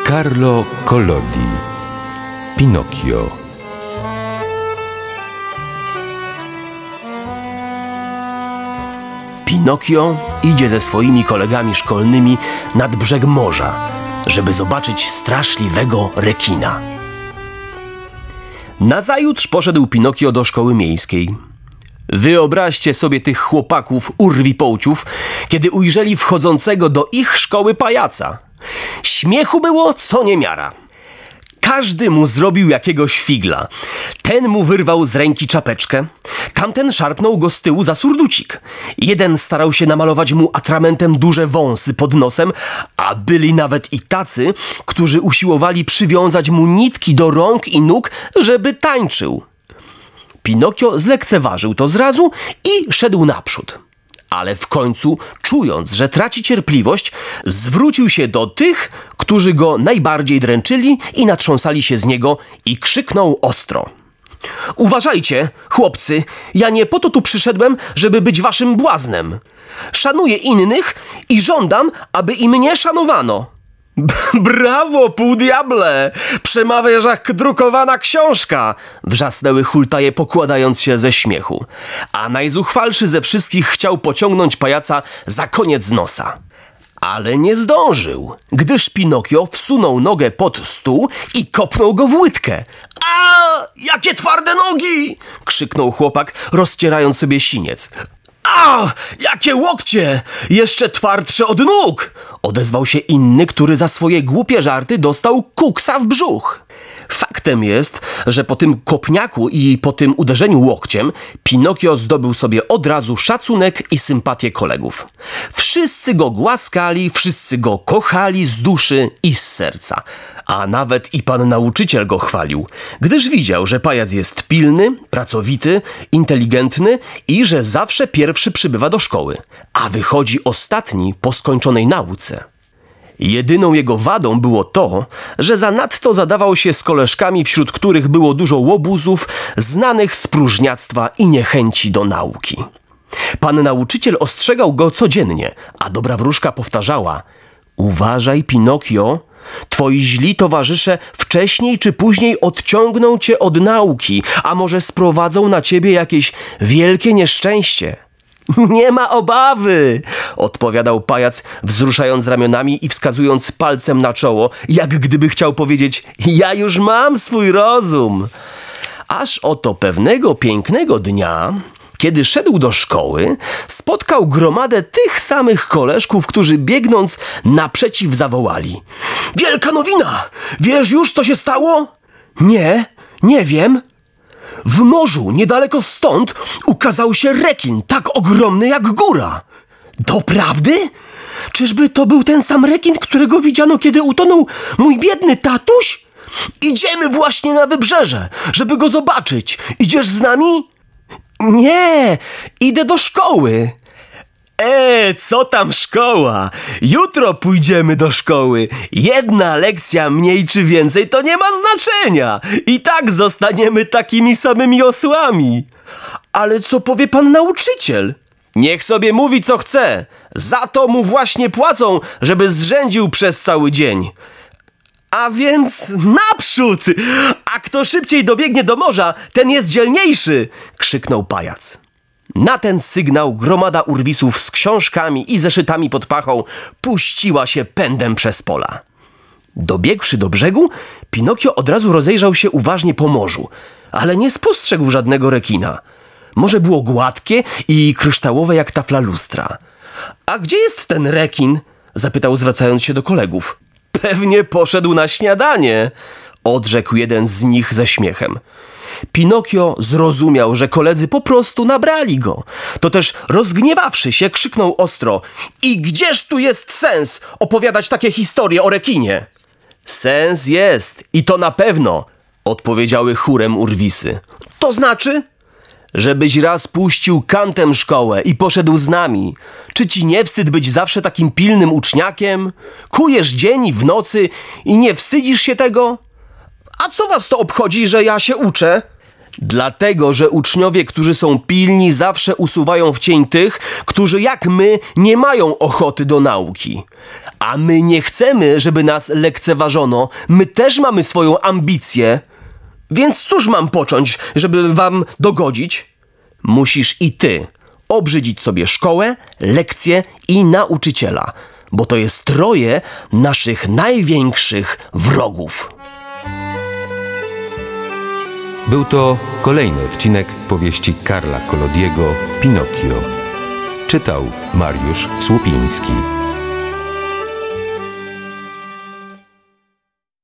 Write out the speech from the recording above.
Carlo Collodi. Pinokio. Pinokio idzie ze swoimi kolegami szkolnymi nad brzeg morza, żeby zobaczyć straszliwego rekina. Nazajutrz poszedł Pinokio do szkoły miejskiej. Wyobraźcie sobie tych chłopaków urwipołciów, kiedy ujrzeli wchodzącego do ich szkoły pajaca. Śmiechu było co niemiara. Każdy mu zrobił jakiegoś figla. Ten mu wyrwał z ręki czapeczkę, tamten szarpnął go z tyłu za surducik. Jeden starał się namalować mu atramentem duże wąsy pod nosem, a byli nawet i tacy, którzy usiłowali przywiązać mu nitki do rąk i nóg, żeby tańczył. Pinokio zlekceważył to zrazu i szedł naprzód. Ale w końcu, czując, że traci cierpliwość, zwrócił się do tych, którzy go najbardziej dręczyli i natrząsali się z niego i krzyknął ostro. Uważajcie, chłopcy, ja nie po to tu przyszedłem, żeby być waszym błaznem. Szanuję innych i żądam, aby i mnie szanowano. Brawo, pół diable! Przemawiasz jak drukowana książka! Wrzasnęły hultaje, pokładając się ze śmiechu. A najzuchwalszy ze wszystkich chciał pociągnąć pajaca za koniec nosa. Ale nie zdążył, gdyż Pinokio wsunął nogę pod stół i kopnął go w łydkę. A, jakie twarde nogi! Krzyknął chłopak, rozcierając sobie siniec. A, jakie łokcie! Jeszcze twardsze od nóg! Odezwał się inny, który za swoje głupie żarty dostał kuksa w brzuch. Faktem jest, że po tym kopniaku i po tym uderzeniu łokciem Pinokio zdobył sobie od razu szacunek i sympatię kolegów. Wszyscy go głaskali, wszyscy go kochali z duszy i z serca. A nawet i pan nauczyciel go chwalił, gdyż widział, że pajac jest pilny, pracowity, inteligentny i że zawsze pierwszy przybywa do szkoły, a wychodzi ostatni po skończonej nauce. Jedyną jego wadą było to, że zanadto zadawał się z koleżkami, wśród których było dużo łobuzów, znanych z próżniactwa i niechęci do nauki. Pan nauczyciel ostrzegał go codziennie, a dobra wróżka powtarzała: uważaj, Pinokio, twoi źli towarzysze wcześniej czy później odciągną cię od nauki, a może sprowadzą na ciebie jakieś wielkie nieszczęście. Nie ma obawy, odpowiadał pajac, wzruszając ramionami i wskazując palcem na czoło, jak gdyby chciał powiedzieć: ja już mam swój rozum. Aż oto pewnego pięknego dnia, kiedy szedł do szkoły, spotkał gromadę tych samych koleżków, którzy biegnąc naprzeciw zawołali: wielka nowina! Wiesz już, co się stało? Nie wiem. W morzu, niedaleko stąd, ukazał się rekin, tak ogromny jak góra. Doprawdy? Czyżby to był ten sam rekin, którego widziano, kiedy utonął mój biedny tatuś? Idziemy właśnie na wybrzeże, żeby go zobaczyć. Idziesz z nami? Nie, idę do szkoły. Co tam szkoła? Jutro pójdziemy do szkoły. Jedna lekcja mniej czy więcej to nie ma znaczenia. I tak zostaniemy takimi samymi osłami. Ale co powie pan nauczyciel? Niech sobie mówi co chce. Za to mu właśnie płacą, żeby zrzędził przez cały dzień. A więc naprzód! A kto szybciej dobiegnie do morza, ten jest dzielniejszy! Krzyknął pajac. Na ten sygnał gromada urwisów z książkami i zeszytami pod pachą puściła się pędem przez pola. Dobiegłszy do brzegu, Pinokio od razu rozejrzał się uważnie po morzu, ale nie spostrzegł żadnego rekina. Morze było gładkie i kryształowe jak tafla lustra. A gdzie jest ten rekin? Zapytał, zwracając się do kolegów. Pewnie poszedł na śniadanie, odrzekł jeden z nich ze śmiechem. Pinokio zrozumiał, że koledzy po prostu nabrali go. To też rozgniewawszy się, krzyknął ostro: i gdzież tu jest sens opowiadać takie historie o rekinie? Sens jest i to na pewno, odpowiedziały chórem urwisy. To znaczy? Żebyś raz puścił kantem szkołę i poszedł z nami. Czy ci nie wstyd być zawsze takim pilnym uczniakiem? Kujesz dzień i w nocy i nie wstydzisz się tego? A co was to obchodzi, że ja się uczę? Dlatego, że uczniowie, którzy są pilni, zawsze usuwają w cień tych, którzy jak my nie mają ochoty do nauki. A my nie chcemy, żeby nas lekceważono. My też mamy swoją ambicję. Więc cóż mam począć, żeby wam dogodzić? Musisz i ty obrzydzić sobie szkołę, lekcje i nauczyciela, bo to jest troje naszych największych wrogów. Był to kolejny odcinek powieści Karla Collodiego Pinokio. Czytał Mariusz Słupiński.